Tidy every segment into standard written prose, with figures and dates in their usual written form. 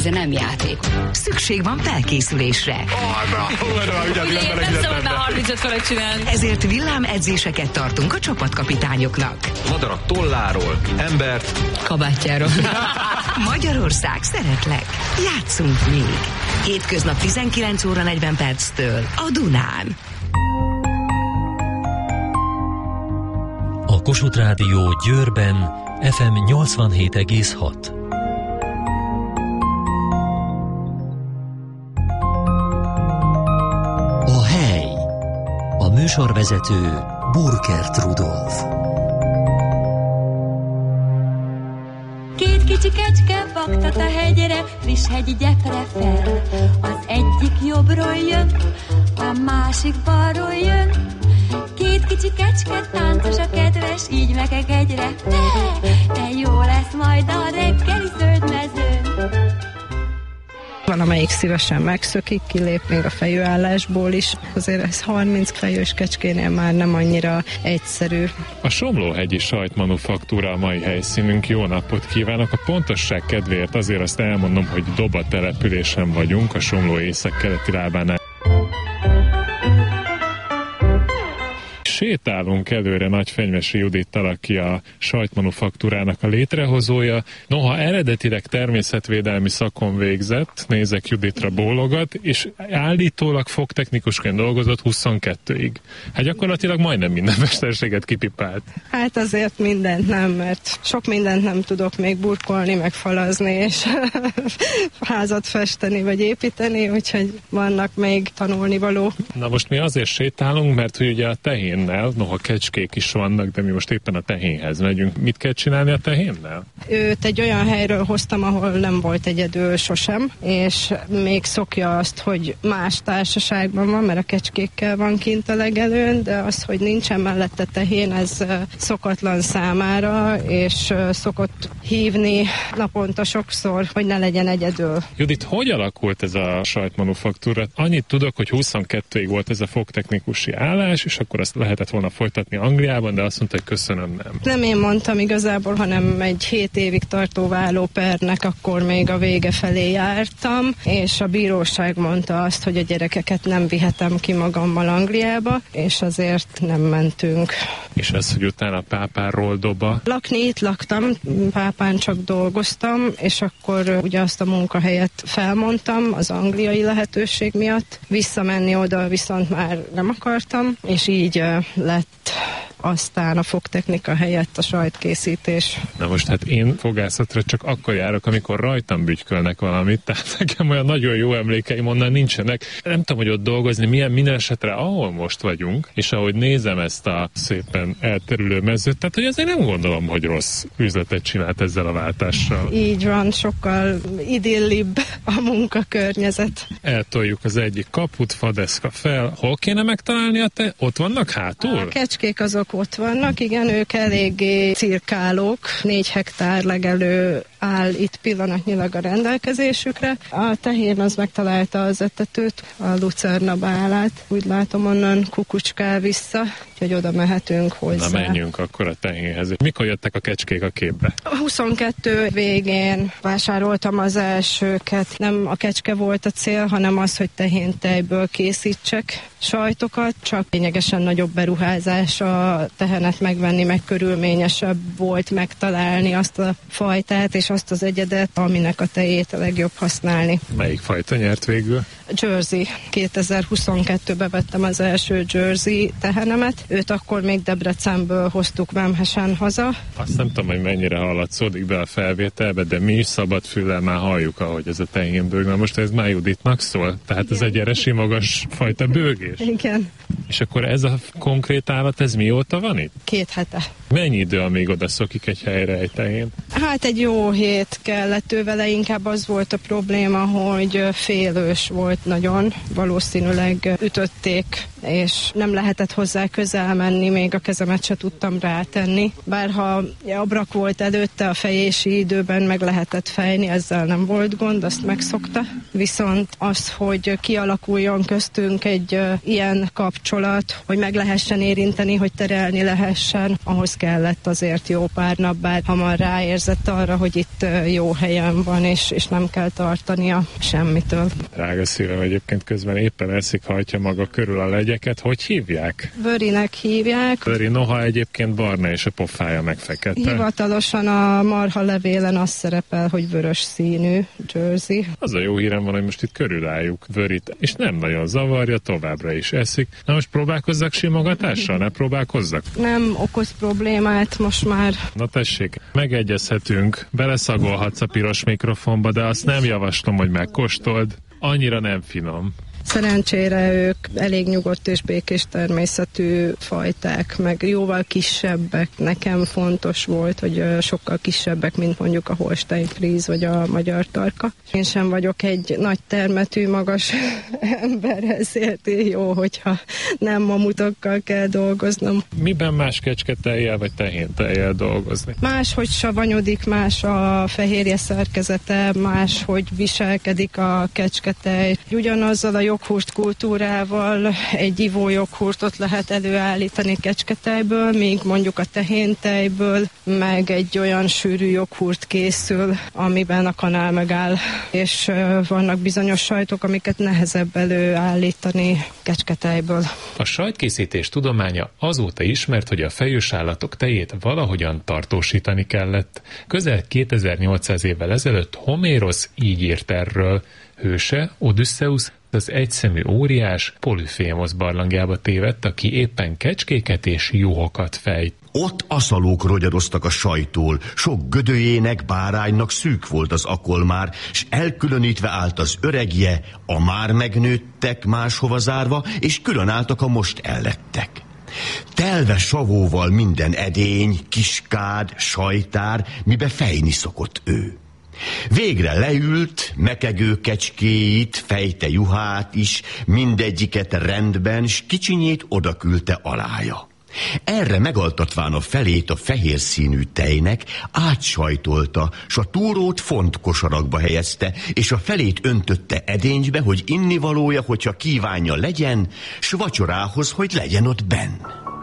de nem játék. Szükség van felkészülésre. Nem szabad már 35 felett csinálni. Ezért villámedzéseket tartunk a csapatkapitányoknak. Madarat tolláról, embert kabátjáról. Magyarország, szeretlek. Játszunk még. Hétköznap 19 óra 40 perctől a Dunán. A Kossuth Rádió Győrben FM 87,6. A hely. A műsorvezető Burkert Rudolf. Két kicsi kecske baktat a hegyre, friss hegyi gyepre fel. Az egyik jobbról jön, a másik balról jön. Két kicsi kecske táncos a kedves, így mekeg egyre. De jó lesz majd a reggeli zöld mezőn. Van, amelyik szívesen megszökik, kilép még a fejőállásból is. Azért ez 30 fejős kecskénél már nem annyira egyszerű. A Somlóhegyi Sajtmanufaktúra a mai helyszínünk. Jó napot kívánok! A pontosság kedvéért azért azt elmondom, hogy Doba településen vagyunk, a Somló északkeleti lábánál. Sétálunk előre Nagyfenyvesi Judittal, aki a Sajtmanufaktúrának a létrehozója. Noha eredetileg természetvédelmi szakon végzett, nézek Juditra bólogat, és állítólag fogtechnikusként dolgozott 22-ig. Hát gyakorlatilag majdnem minden mesterséget kipipált. Hát azért mindent nem, mert sok mindent nem tudok még burkolni, meg falazni, és házat festeni, vagy építeni, úgyhogy vannak még tanulnivaló. Na most mi azért sétálunk, mert hogy ugye a tehén, noha kecskék is vannak, de mi most éppen a tehénhez megyünk. Mit kell csinálni a tehénnel? Őt egy olyan helyről hoztam, ahol nem volt egyedül sosem, és még szokja azt, hogy más társaságban van, mert a kecskékkel van kint a legelőn, de az, hogy nincsen mellette tehén, ez szokatlan számára, és szokott hívni naponta sokszor, hogy ne legyen egyedül. Judit, hogy alakult ez a Sajtmanufaktúra? Annyit tudok, hogy 22-ig volt ez a fogtechnikusi állás, és akkor azt lehetett volna folytatni Angliában, de azt mondta, hogy köszönöm, nem. Nem én mondtam igazából, hanem egy 7 évig tartó vállópernek akkor még a vége felé jártam, és a bíróság mondta azt, hogy a gyerekeket nem vihetem ki magammal Angliába, és azért nem mentünk. És ez, hogy utána Pápánról Doba? Lakni itt laktam, Pápán csak dolgoztam, és akkor ugye azt a munkahelyet felmondtam az angliai lehetőség miatt. Visszamenni oda viszont már nem akartam, és így lett aztán a fogtechnika helyett a sajtkészítés. Na most hát én fogászatra csak akkor járok, amikor rajtam bütykölnek valamit, tehát nekem olyan nagyon jó emlékeim onnan nincsenek. Nem tudom, hogy ott dolgozni, minden esetre ahol most vagyunk, és ahogy nézem ezt a szépen elterülő mezőt, tehát hogy azért nem gondolom, hogy rossz üzletet csinált ezzel a váltással. Így van, sokkal idillibb a munkakörnyezet. Eltoljuk az egyik kaput, fadeszka fel. Hol kéne megtalálni ott vannak hátul? A kecskék azok ott vannak, igen, ők eléggé cirkálók, 4 hektár legelő áll itt pillanatnyilag a rendelkezésükre. A tehén az megtalálta az etetőt, a lucerna bálát, úgy látom onnan kukucskál vissza, úgyhogy oda mehetünk hozzá. Na menjünk akkor a tehénhez. Mikor jöttek a kecskék a képbe? A 22 végén vásároltam az elsőket. Nem a kecske volt a cél, hanem az, hogy tehéntejből készítsek sajtokat, csak lényegesen nagyobb beruházás a tehenet megvenni, meg körülményesebb volt megtalálni azt a fajtát és azt az egyedet, aminek a tejét a legjobb használni. Melyik fajta nyert végül? Jersey. 2022-ben vettem az első Jersey tehenemet. Őt akkor még Debrecenből hoztuk vemhesen haza. Azt nem tudom, hogy mennyire hallatszódik be a felvételbe, de mi is szabad füllel már halljuk, ahogy ez a tehén bőg. Na most ez már Juditnak szól? Tehát igen. Ez egy eresi magas fajta bőgés? Igen. És akkor ez a konkrét állat, ez mióta van itt? 2 hete. Mennyi idő, amíg oda szokik egy helyre egy tehén? Hát egy jó hét kellett vele, inkább az volt a probléma, hogy félős volt nagyon, valószínűleg ütötték és nem lehetett hozzá közel menni, még a kezemet se tudtam rátenni. Bárha abrak volt előtte a fejési időben, meg lehetett fejni, ezzel nem volt gond, azt megszokta. Viszont az, hogy kialakuljon köztünk egy ilyen kapcsolat, hogy meg lehessen érinteni, hogy terelni lehessen, ahhoz kellett azért jó pár nap, bár hamar ráérzett arra, hogy itt jó helyen van, és nem kell tartania semmitől. Drága szívem, egyébként közben éppen eszik, hajtja maga körül a legyeket. Hogy hívják? Vörinek hívják. Vöri, noha egyébként barna és a pofája meg fekete. Hivatalosan a marha levélen az szerepel, hogy vörös színű Jersey. Az a jó hírem van, hogy most itt körülálljuk Vörit, és nem nagyon zavarja, továbbra is eszik. Na most próbálkozzak simogatással? Ne próbálkozzak? Nem okoz problémát most már. Na tessék, megegyezhetünk, beleszagolhatsz a piros mikrofonba, de azt nem javaslom, hogy megkóstold. Annyira nem finom. Szerencsére ők elég nyugodt és békés természetű fajták, meg jóval kisebbek. Nekem fontos volt, hogy sokkal kisebbek, mint mondjuk a Holstein Fries vagy a magyar tarka. Én sem vagyok egy nagy termetű, magas ember, ezért jó, hogyha nem mamutokkal kell dolgoznom. Miben más kecsketejjel vagy tehéntejjel dolgozni? Más, hogy savanyodik, más a fehérje szerkezete, más, hogy viselkedik a kecsketej. Ugyanazzal a joghurt kultúrával egy ivó joghurtot lehet előállítani kecsketejből, míg mondjuk a tehéntejből meg egy olyan sűrű joghurt készül, amiben a kanál megáll, és vannak bizonyos sajtok, amiket nehezebb előállítani kecsketejből. A sajtkészítés tudománya azóta ismert, hogy a fejős állatok tejét valahogyan tartósítani kellett. Közel 2800 évvel ezelőtt Homérosz így írt erről. Hőse, Odüsszeusz, az egyszemű óriás Polyphémosz barlangjába tévedt, aki éppen kecskéket és juhokat fejt. Ott aszalók rogyadoztak a sajtól, sok gödöjének, báránynak szűk volt az akolmár, s elkülönítve állt az öregje, a már megnőttek máshova zárva, és külön álltak a most ellettek. Telve savóval minden edény, kiskád, sajtár, mibe fejni szokott ő. Végre leült, mekegő kecskéit, fejte juhát is, mindegyiket rendben, s kicsinyét odaküldte alája. Erre megaltatván a felét a fehér színű tejnek, átsajtolta, s a túrót fontkosarakba helyezte, és a felét öntötte edénybe, hogy innivalója, hogyha kívánja legyen, s vacsorához, hogy legyen ott benn.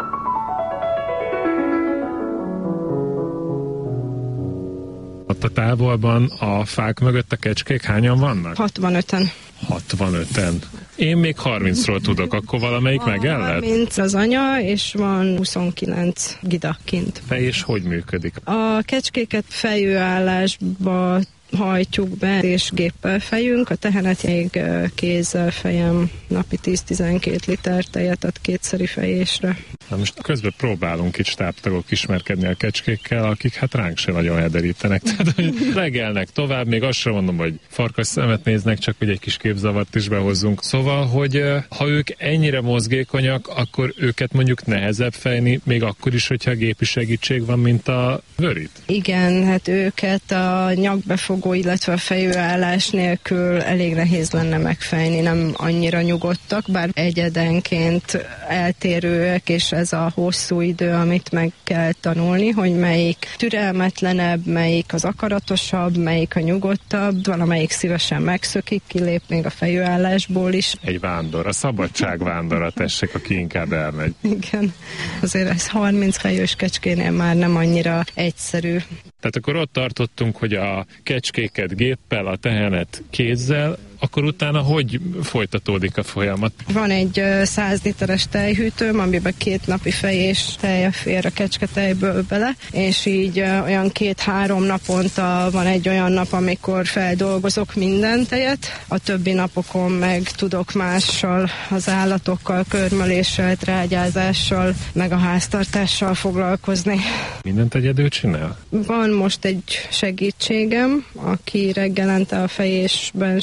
Ott a távolban a fák mögött a kecskék hányan vannak? 65-en. 65-en. Én még 30-ról tudok, akkor valamelyik megellett? 30 az anya, és van 29 gida kint. És hogy működik? A kecskéket fejőállásba hajtjuk be, és géppel fejünk, a tehenet még kézzel fejem, napi 10-12 liter tejet ad kétszeri fejésre. Na most közben próbálunk itt stábtagok ismerkedni a kecskékkel, akik hát ránk se nagyon hederítenek. Tehát, hogy legelnek tovább, még azt sem mondom, hogy farkas szemet néznek, csak hogy egy kis képzavart is behozzunk. Szóval, hogy ha ők ennyire mozgékonyak, akkor őket mondjuk nehezebb fejni, még akkor is, hogyha gépi segítség van, mint a vörit. Igen, hát őket a nyakbefogó, illetve a fejőállás nélkül elég nehéz lenne megfejni, nem annyira nyugodtak, bár egyedenként eltérőek, és ez a hosszú idő, amit meg kell tanulni, hogy melyik türelmetlenebb, melyik az akaratosabb, melyik a nyugodtabb, valamelyik szívesen megszökik, kilép még a fejőállásból is. Egy vándor, a szabadság vándora, tessék, aki inkább elmegy. Igen, azért ez 30 fejős kecskénél már nem annyira egyszerű. Tehát akkor ott tartottunk, hogy a kecskéket géppel, a tehenet kézzel, akkor utána hogy folytatódik a folyamat? Van egy 100 literes tejhűtőm, amiben 2 napi fejés teje fér a kecsketejből bele, és így olyan 2-3 naponta van egy olyan nap, amikor feldolgozok minden tejet, a többi napokon meg tudok mással, az állatokkal, körmöléssel, trágyázással, meg a háztartással foglalkozni. Mindent egyedül csinál? Van most egy segítségem, aki reggelente a fejésben segít,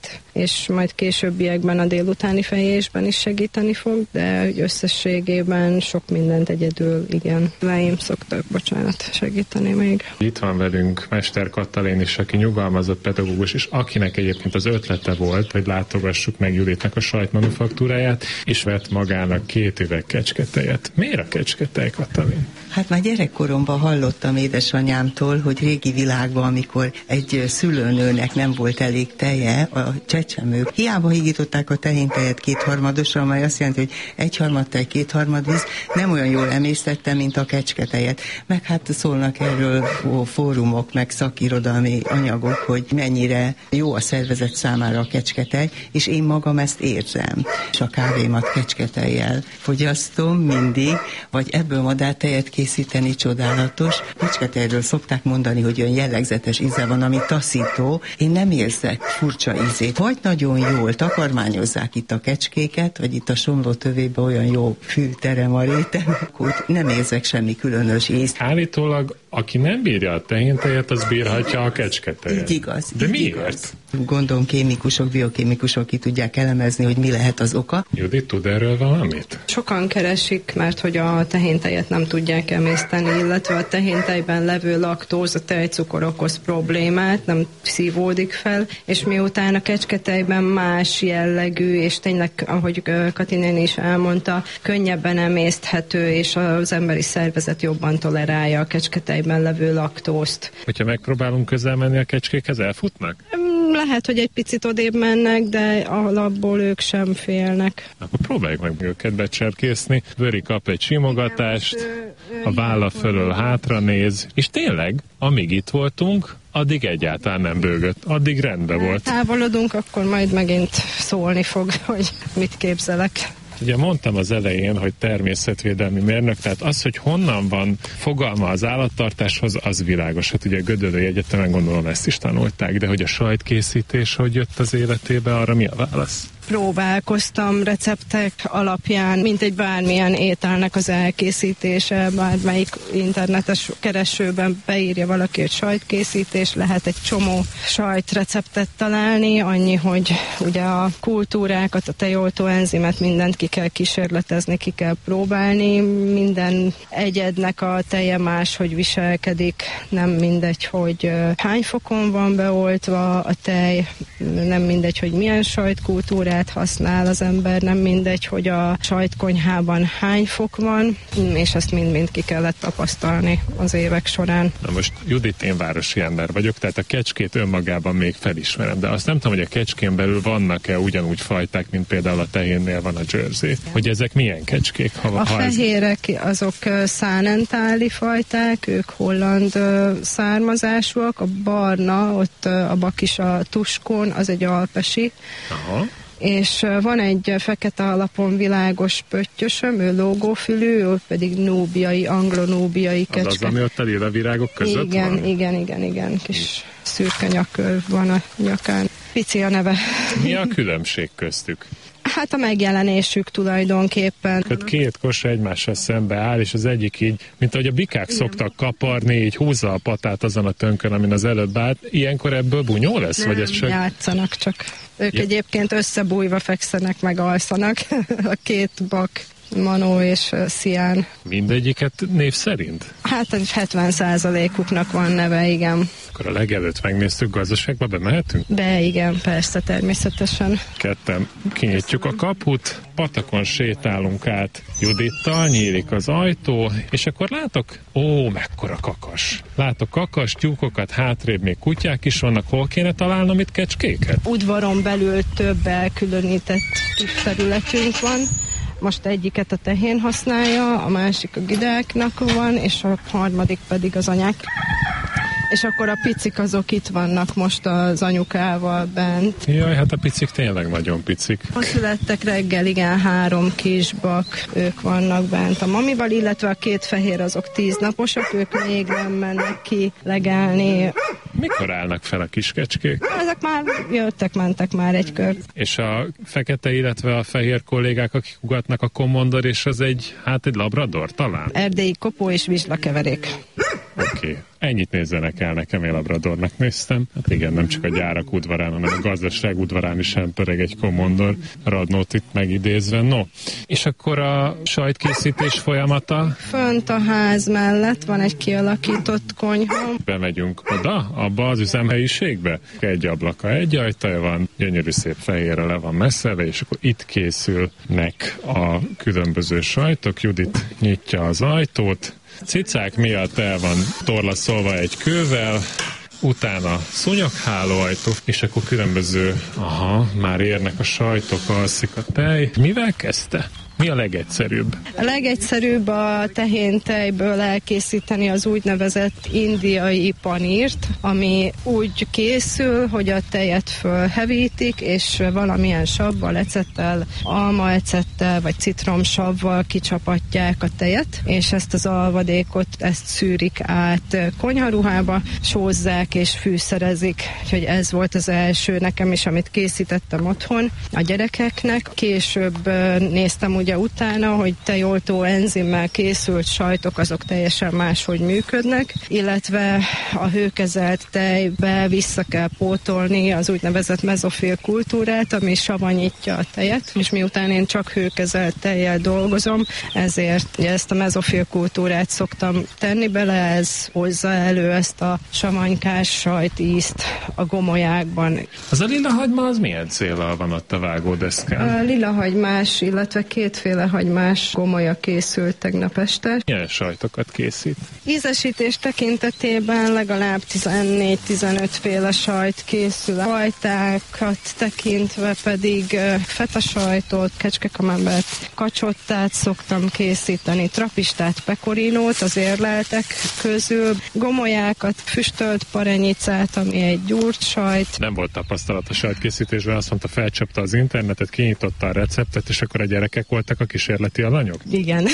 segít, és majd későbbiekben a délutáni fejésben is segíteni fog, de összességében sok mindent egyedül, igen, leim szoktak, segíteni még. Itt van velünk Mester Katalin is, aki nyugalmazott pedagógus, és akinek egyébként az ötlete volt, hogy látogassuk meg Juditnak a sajtmanufaktúráját, és vett magának 2 üveg kecsketejet. Miért a kecsketej, Katalin? Hát már gyerekkoromban hallottam édesanyámtól, hogy régi világban, amikor egy szülőnőnek nem volt elég teje, a csecsemők hiába higították a tehéntejet 2/3-osra, amely azt jelenti, hogy 1/3 tej, 2/3 víz, nem olyan jól emésztette, mint a kecsketejet. Meg hát szólnak erről fórumok, meg szakirodalmi anyagok, hogy mennyire jó a szervezet számára a kecsketej, és én magam ezt érzem. És a kávémat kecsketejjel fogyasztom mindig, vagy ebből madártejet készíteni csodálatos. Kecsketejről szokták mondani, hogy olyan jellegzetes íze van, ami taszító. Én nem érzek furcsa ízét. Vagy nagyon jól takarmányozzák itt a kecskéket, vagy itt a somló tövében olyan jó fűterem a réten, hogy nem érzek semmi különös ízt. Állítólag, aki nem bírja a tehéntejet, az bírhatja a kecsketejet. Így igaz. De így miért? Igaz. Gondolom kémikusok, biokémikusok ki tudják elemezni, hogy mi lehet az oka. Judit, tud erről valamit? Sokan keresik, mert hogy a tehéntejet nem tudják emészteni, illetve a tehéntejben levő laktóz, a tejcukor okoz problémát, nem szívódik fel, és miután a kecsketejben más jellegű, és tényleg, ahogy Katinén is elmondta, könnyebben emészthető, és az emberi szervezet jobban tolerálja a kecsketejben levő laktózt. Hogyha megpróbálunk közel menni a kecskékhez, elfutnak? Lehet, hogy egy picit odébb mennek, de alapból ők sem félnek. Akkor próbáljuk meg őket becserkészni. Vöri kap egy simogatást, a válla fölől hátra néz, és tényleg, amíg itt voltunk, addig egyáltalán nem bőgött, addig rendben volt. Távolodunk, akkor majd megint szólni fog, hogy mit képzelek. Ugye mondtam az elején, hogy természetvédelmi mérnök, tehát az, hogy honnan van fogalma az állattartáshoz, az világos. Hát ugye a Gödöllői Egyetemen gondolom ezt is tanulták, de hogy a sajtkészítés hogy jött az életébe, arra mi a válasz? Próbálkoztam receptek alapján, mint egy bármilyen ételnek az elkészítése, bármelyik internetes keresőben beírja valaki, hogy sajtkészítés, lehet egy csomó sajtreceptet találni, annyi, hogy ugye a kultúrákat, a tejoltó enzimet, mindent ki kell kísérletezni, ki kell próbálni, minden egyednek a teje más, hogy viselkedik, nem mindegy, hogy hány fokon van beoltva a tej, nem mindegy, hogy milyen sajtkultúrát használ az ember, nem mindegy, hogy a sajtkonyhában hány fok van, és ezt mind-mind ki kellett tapasztalni az évek során. Na most Judit, én városi ember vagyok, tehát a kecskét önmagában még felismerem, de azt nem tudom, hogy a kecskén belül vannak-e ugyanúgy fajták, mint például a tehénnél van a Jersey. Hogy ezek milyen kecskék? A fehérek azok szánentáli fajták, ők holland származásúak, a barna, ott a bakis a tuskon, az egy alpesi. Aha. És van egy fekete alapon világos pöttyösöm, ő lógófülű, ő pedig núbiai, anglo-núbiai kecske. Az, ami ott a lila virágok között van? Igen, kis szürke nyakkör van a nyakán. Pici a neve. Mi a különbség köztük? Hát a megjelenésük tulajdonképpen. Két kosra egymással szembe áll, és az egyik így, mint ahogy a bikák szoktak kaparni, így húzza a patát azon a tönkön, amin az előbb állt. Ilyenkor ebből bunyó lesz? Nem, vagy ez csak... játszanak csak. Ők egyébként összebújva fekszenek, meg alszanak. A két bak, manó és szián. Mindegyiket név szerint? Hát 70%-uknak van neve, igen. Akkor a legelőtt megnéztük, gazdaságba bemehetünk? Igen, persze, természetesen. Ketten kinyitjuk a kaput, patakon sétálunk át Judittal, nyílik az ajtó, és akkor látok, mekkora kakas. Látok kakas, tyúkokat, hátrébb még kutyák is vannak. Hol kéne találnom itt kecskéket? Udvaron belül több elkülönített területünk van. Most egyiket a tehén használja, a másik a gidáknak van, és a harmadik pedig az anyák. És akkor a picik azok itt vannak most az anyukával bent. Jaj, hát a picik tényleg nagyon picik. Most születtek reggel, igen, 3 kisbak, ők vannak bent a mamival, illetve a 2 fehér azok 10 naposak, ők még nem mennek ki legelni. Mikor állnak fel a kiskecskék? Ezek már mentek már egy kört. És a fekete, illetve a fehér kollégák, akik ugatnak a kommandor, és az egy labrador talán? Erdélyi kopó és vizslakeverék. Oké. Ennyit nézzenek el nekem, én Labradornak néztem. Hát igen, nem csak a gyárak udvarán, hanem a gazdaság udvarán is hempereg egy komondor, Radnót itt megidézve. No, és akkor a sajtkészítés folyamata? Fönt a ház mellett van egy kialakított konyha. Bemegyünk oda, abba az üzemhelyiségbe. Egy ablaka, egy ajtaja van, gyönyörű szép fehérre le van messzelve, és akkor itt készülnek a különböző sajtok. Judit nyitja az ajtót. Cicák miatt el van torlaszolva egy kővel, utána szúnyoghálóajtó, és akkor különböző, már érnek a sajtok, alszik a tej. Mivel kezdte? Mi a legegyszerűbb? A legegyszerűbb a tehéntejből elkészíteni az úgynevezett indiai panírt, ami úgy készül, hogy a tejet fölhevítik, és valamilyen savval, ecettel, almaecettel vagy citromsavval kicsapatják a tejet, és ezt az alvadékot, ezt szűrik át konyharuhába, sózzák és fűszerezik. Úgyhogy ez volt az első nekem is, amit készítettem otthon a gyerekeknek. Később néztem ugye utána, hogy tejoltó enzimmel készült sajtok, azok teljesen máshogy működnek, illetve a hőkezelt tejbe vissza kell pótolni az úgynevezett mezofil kultúrát, ami savanyítja a tejet, és miután én csak hőkezelt tejjel dolgozom, ezért ezt a mezofil kultúrát szoktam tenni bele, ez hozza elő ezt a savanykás sajt ízt a gomolyákban. Az a lilahagyma az milyen céllal van ott a vágódeszkán? A lilahagymás, illetve kétféle hagymás gomolya készült tegnap este. Milyen sajtokat készít? Ízesítés tekintetében legalább 14-15 féle sajt készül. A fajtákat tekintve pedig fetasajtot, kecskekamenbert, kacsottát szoktam készíteni, trapistát, pekorinót az érleltek közül, gomolyákat, füstölt parenyicát, ami egy gyúrt sajt. Nem volt tapasztalat a sajtkészítésben, azt mondta, felcsapta az internetet, kinyitotta a receptet, és akkor a gyerekek voltak a kísérleti alanyok? Igen,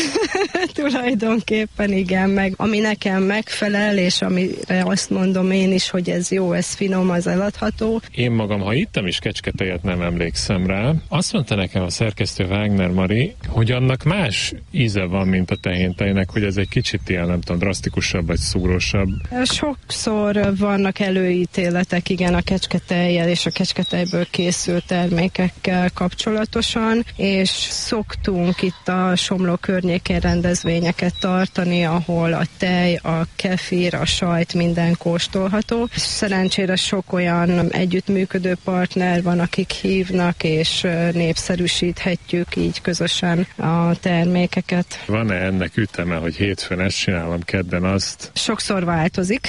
tulajdonképpen igen, meg ami nekem megfelel, és amire azt mondom én is, hogy ez jó, ez finom, az eladható. Én magam, ha ittam is kecsketejet, nem emlékszem rá. Azt mondta nekem a szerkesztő Wagner Mari, hogy annak más íze van, mint a tehéntejnek, hogy ez egy kicsit ilyen, nem tudom, drasztikusabb vagy szúrósabb. Sokszor vannak előítéletek, igen, a kecsketejjel és a kecsketejből készült termékekkel kapcsolatosan, és szoktunk itt a Somló környékén rendezvényeket tartani, ahol a tej, a kefir, a sajt, minden kóstolható. Szerencsére sok olyan együttműködő partner van, akik hívnak, és népszerűsíthetjük így közösen a termékeket. Van-e ennek üteme, hogy hétfőn ezt csinálom, kedden azt? Sokszor változik,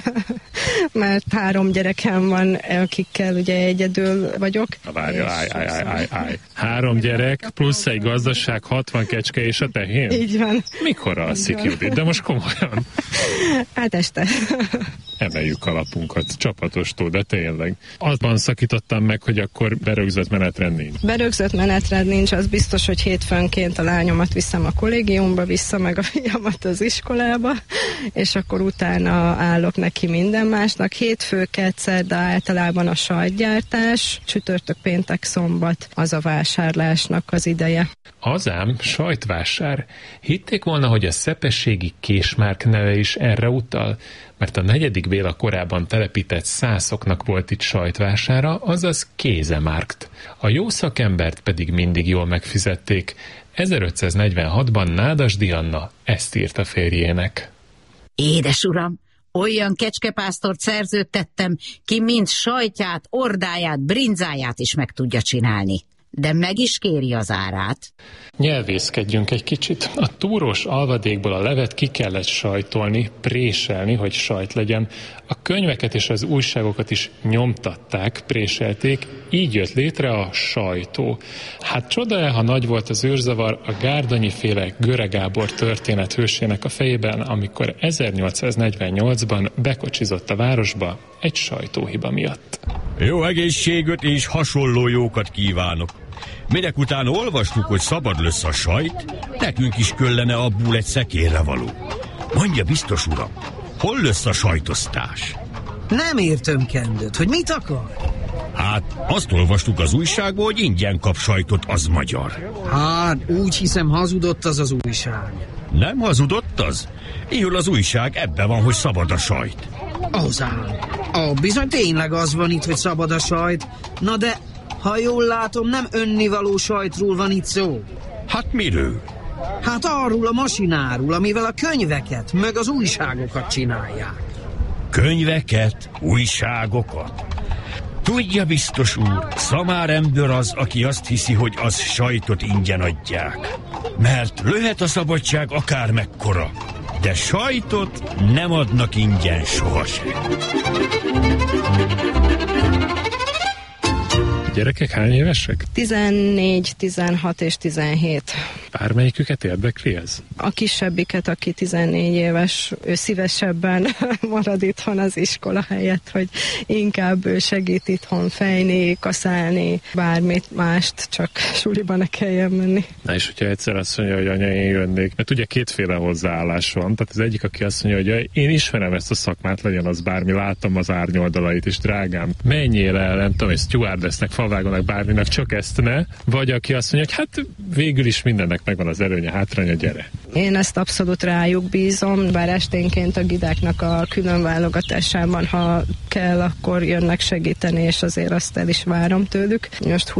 mert 3 gyerekem van, akikkel ugye egyedül vagyok. Várja, állj. 3 gyerek, plusz egy gazdaság, 60 kecske és a tehén? Így van. Mikor alszik, Judit? De most komolyan. Hát este. Emeljük a lapunkat, csapatostól, de tényleg. Azban szakítottam meg, hogy akkor berögzött menetrend nincs. Berögzött menetrend nincs, az biztos, hogy hétfőnként a lányomat viszem a kollégiumba, vissza meg a fiamat az iskolába, és akkor utána állok neki minden másnak. Hétfő, szerda általában a sajtgyártás, csütörtök, péntek, szombat az a vásárlásnak az ideje. Hazám sajtvásár. Hitték volna, hogy a szepességi Késmárk neve is erre utal? Mert a 4. Béla korában telepített szászoknak volt itt sajtvására, azaz kézemárkt. A jó szakembert pedig mindig jól megfizették. 1546-ban Nádas Dianna ezt írta férjének. Édes uram, olyan kecskepásztort szerződtettem, ki mind sajtját, ordáját, brinzáját is meg tudja csinálni. De meg is kéri az árát. Nyelvészkedjünk egy kicsit. A túrós alvadékból a levet ki kellett sajtolni, préselni, hogy sajt legyen. A könyveket és az újságokat is nyomtatták, préselték, így jött létre a sajtó. Hát csoda, ha nagy volt az űrzavar a Gárdonyi-féle Göre Gábor történet hősének a fejében, amikor 1848-ban bekocsizott a városba egy sajtóhiba miatt. Jó egészséget és hasonló jókat kívánok. Minek után olvastuk, hogy szabad lesz a sajt, nekünk is kellene abból egy szekérre való. Mondja, biztos uram, hol lesz a sajtosztás? Nem értem, Kendőt, hogy mit akar? Hát, azt olvastuk az újságból, hogy ingyen kap sajtot az magyar. Hát, úgy hiszem hazudott az újság. Nem hazudott az? Ihol az újság ebben van, hogy szabad a sajt. Azán. Bizony tényleg az van itt, hogy szabad a sajt. Na de, ha jól látom, nem önnivaló sajtról van itt szó. Hát miről? Hát arról a masináról, amivel a könyveket, meg az újságokat csinálják. Könyveket? Újságokat? Tudja, biztos úr, szamár ember az, aki azt hiszi, hogy az sajtot ingyen adják. Mert lehet a szabadság akár mekkora, de sajtot nem adnak ingyen sohasem. Gyerekek hány évesek? 14, 16 és 17. Bármelyiküket érdekli ez? A kisebbiket, aki 14 éves, ő szívesebben marad itthon az iskola helyett, hogy inkább ő segít itthon fejni, kaszálni, bármit mást, csak suliba ne kelljen menni. Na és hogyha egyszer azt mondja, hogy anya, én jönnék, mert ugye kétféle hozzáállás van, tehát az egyik, aki azt mondja, hogy én ismerem ezt a szakmát, legyen az bármi, láttam az árnyoldalait is, drágám, mennyire, nem tudom, hogy stewardessnek, favágonak, bárminak, csak ezt ne, vagy aki azt mondja, hogy hát végül is mindennek megvan az előnye, hátránya, gyere. Én ezt abszolút rájuk bízom, bár esténként a gidáknak a külön válogatásában, ha kell, akkor jönnek segíteni, és azért azt el is várom tőlük. Most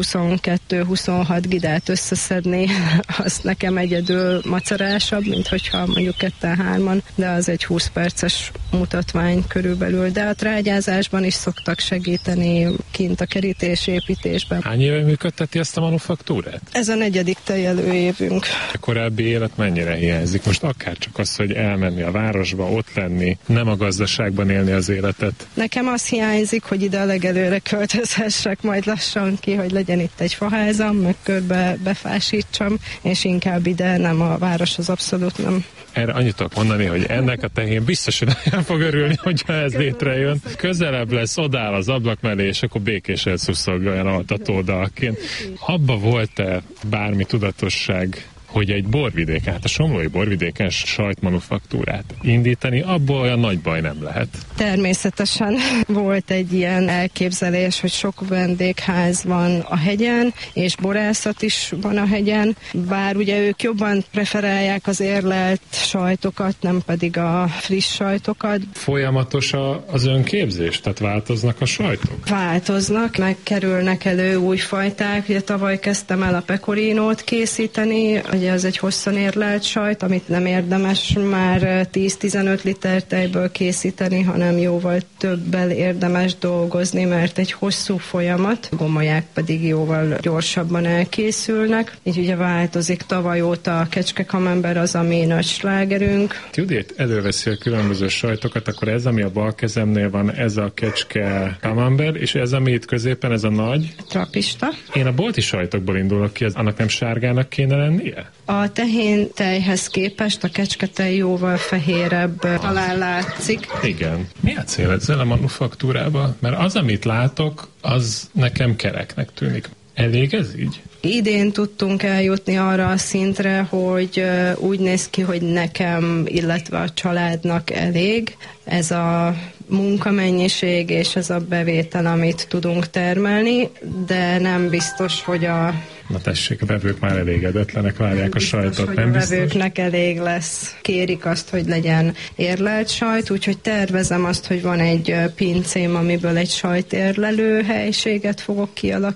22-26 gidát összeszedni, az nekem egyedül macerásabb, mint hogyha mondjuk 2-3-an, de az egy 20 perces mutatvány körülbelül, de a trágyázásban is szoktak segíteni, kint a kerítésépítésben. Hány éve működteti ezt a manufaktúrát? Ez a 4. teljelő évünk. A korábbi élet mennyire hiányzik? Most akár csak az, hogy elmenni a városba, ott lenni, nem a gazdaságban élni az életet. Nekem az hiányzik, hogy ide a legelőre költözhessek majd lassan ki, hogy legyen itt egy faházam, meg körbe befásítsam, és inkább ide, nem a város, az abszolút nem. Erre annyit tudok mondani, hogy ennek a tehén biztos, hogy nem fog örülni, hogyha ez létrejön. Közelebb lesz, odáll az ablak mellé, és akkor békésen szuszog olyan altatódalként. Abba volt-e bármi tudatosság, hogy egy borvidéken, hát a somlói borvidéken sajtmanufaktúrát indítani, abból olyan nagy baj nem lehet. Természetesen volt egy ilyen elképzelés, hogy sok vendégház van a hegyen, és borászat is van a hegyen, bár ugye ők jobban preferálják az érlelt sajtokat, nem pedig a friss sajtokat. Folyamatos az önképzés? Tehát változnak a sajtok? Változnak, megkerülnek elő új fajták. Ugye tavaly kezdtem el a pecorinót készíteni, ugye az egy hosszan érlelt sajt, amit nem érdemes már 10-15 liter tejből készíteni, hanem jóval többel érdemes dolgozni, mert egy hosszú folyamat, a gomolyák pedig jóval gyorsabban elkészülnek. Így ugye változik, tavaly óta a kecske camembert az, ami nagy slágerünk. Judit előveszi a különböző sajtokat, akkor ez, ami a bal kezemnél van, ez a kecske camembert, és ez, ami itt középen, ez a nagy trapista. Én a bolti sajtokból indulok ki, annak nem sárgának kéne lennie? A tehén tejhez képest a kecsketej jóval fehérebb, talán látszik. Igen. Mi a cél ezzel a manufaktúrában? Mert az, amit látok, az nekem kereknek tűnik. Elég ez így? Idén tudtunk eljutni arra a szintre, hogy úgy néz ki, hogy nekem, illetve a családnak elég. Ez a munkamennyiség és ez a bevétel, amit tudunk termelni, de nem biztos, hogy Na tessék, a vevők már elégedetlenek, várják a sajtot, nem biztos? A vevőknek elég lesz. Kérik azt, hogy legyen érlelt sajt, úgyhogy tervezem azt, hogy van egy pincém, amiből egy sajtérlelő helységet fogok kialakítani.